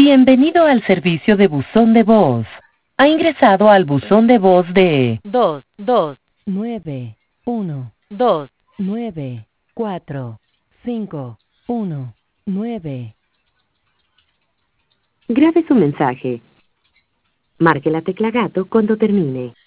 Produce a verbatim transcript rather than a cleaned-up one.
Bienvenido al servicio de buzón de voz. Ha ingresado al buzón de voz de dos, dos, nueve, uno, dos, nueve, cuatro, cinco, uno, nueve. Grabe su mensaje. Marque la tecla gato cuando termine.